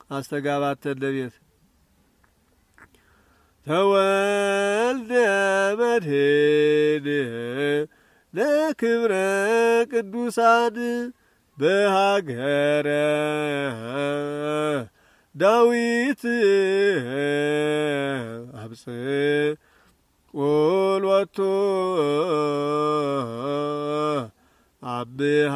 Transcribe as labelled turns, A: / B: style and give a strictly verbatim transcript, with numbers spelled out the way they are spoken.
A: አስተጋባተ ለቤት ተወልደ መድኅን ለክብረ ቅዱሳን በሀገረ ዳዊት አብጽሕ ቁልወቱ አብሃ